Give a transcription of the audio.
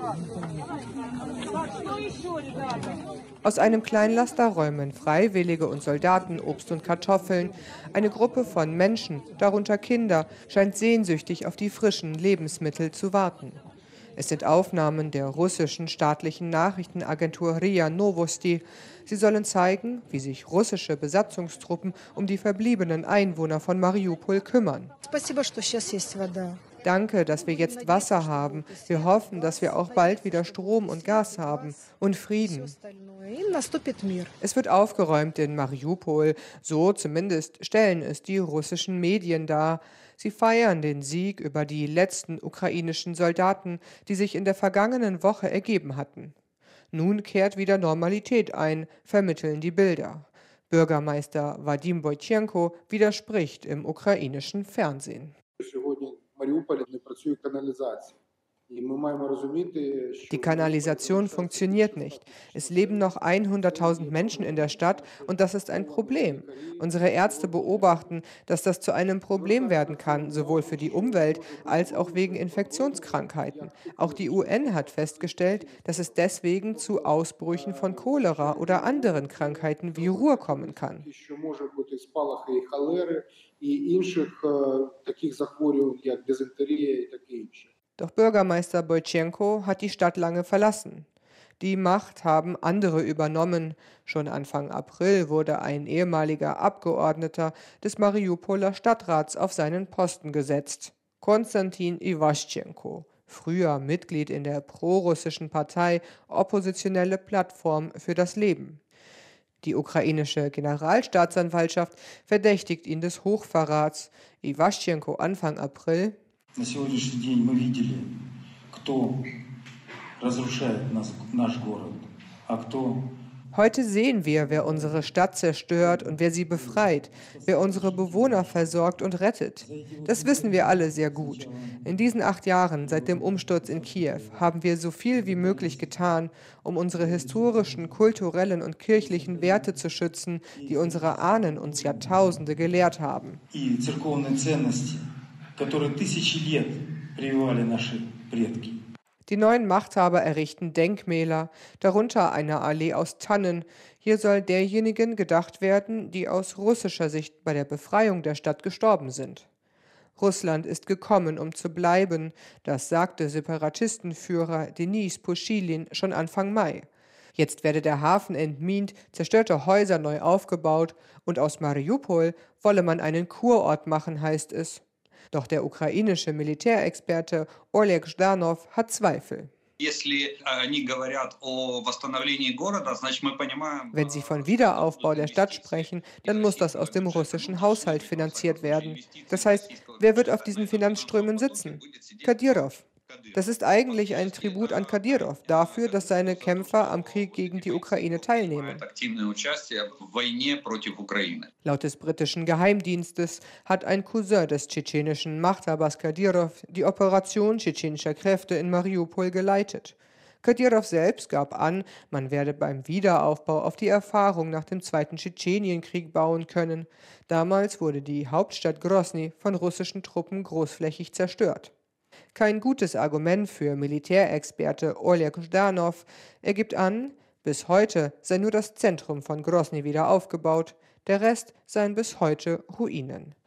Aus einem Kleinlaster räumen Freiwillige und Soldaten Obst und Kartoffeln. Eine Gruppe von Menschen, darunter Kinder, scheint sehnsüchtig auf die frischen Lebensmittel zu warten. Es sind Aufnahmen der russischen staatlichen Nachrichtenagentur RIA Novosti. Sie sollen zeigen, wie sich russische Besatzungstruppen um die verbliebenen Einwohner von Mariupol kümmern. Danke, dass wir jetzt Wasser haben. Wir hoffen, dass wir auch bald wieder Strom und Gas haben und Frieden. Es wird aufgeräumt in Mariupol, so zumindest stellen es die russischen Medien dar. Sie feiern den Sieg über die letzten ukrainischen Soldaten, die sich in der vergangenen Woche ergeben hatten. Nun kehrt wieder Normalität ein, vermitteln die Bilder. Bürgermeister Wadim Boytschenko widerspricht im ukrainischen Fernsehen. Die Kanalisation funktioniert nicht. Es leben noch 100.000 Menschen in der Stadt und das ist ein Problem. Unsere Ärzte beobachten, dass das zu einem Problem werden kann, sowohl für die Umwelt als auch wegen Infektionskrankheiten. Auch die UN hat festgestellt, dass es deswegen zu Ausbrüchen von Cholera oder anderen Krankheiten wie Ruhr kommen kann. Doch Bürgermeister Boytschenko hat die Stadt lange verlassen. Die Macht haben andere übernommen. Schon Anfang April wurde ein ehemaliger Abgeordneter des Mariupoler Stadtrats auf seinen Posten gesetzt. Konstantin Iwaschenko, früher Mitglied in der prorussischen Partei Oppositionelle Plattform für das Leben. Die ukrainische Generalstaatsanwaltschaft verdächtigt ihn des Hochverrats. Iwaschenko Anfang April: На сегодняшний день мы видели, кто разрушает наш город, а кто... Heute sehen wir, wer unsere Stadt zerstört und wer sie befreit, wer unsere Bewohner versorgt und rettet. Das wissen wir alle sehr gut. In diesen 8 Jahren seit dem Umsturz in Kiew haben wir so viel wie möglich getan, um unsere historischen, kulturellen und kirchlichen Werte zu schützen, die unsere Ahnen uns Jahrtausende gelehrt haben. Die neuen Machthaber errichten Denkmäler, darunter eine Allee aus Tannen. Hier soll derjenigen gedacht werden, die aus russischer Sicht bei der Befreiung der Stadt gestorben sind. Russland ist gekommen, um zu bleiben, das sagte Separatistenführer Denis Puschilin schon Anfang Mai. Jetzt werde der Hafen entmint, zerstörte Häuser neu aufgebaut und aus Mariupol wolle man einen Kurort machen, heißt es. Doch der ukrainische Militärexperte Oleg Zhdanov hat Zweifel. Wenn Sie von Wiederaufbau der Stadt sprechen, dann muss das aus dem russischen Haushalt finanziert werden. Das heißt, wer wird auf diesen Finanzströmen sitzen? Kadyrov. Das ist eigentlich ein Tribut an Kadyrov dafür, dass seine Kämpfer am Krieg gegen die Ukraine teilnehmen. Laut des britischen Geheimdienstes hat ein Cousin des tschetschenischen Machthabers Kadyrov die Operation tschetschenischer Kräfte in Mariupol geleitet. Kadyrov selbst gab an, man werde beim Wiederaufbau auf die Erfahrung nach dem Zweiten Tschetschenienkrieg bauen können. Damals wurde die Hauptstadt Grosny von russischen Truppen großflächig zerstört. Kein gutes Argument für Militärexperte Oleg Zhdanov. Er gibt an, bis heute sei nur das Zentrum von Grosny wieder aufgebaut, der Rest seien bis heute Ruinen.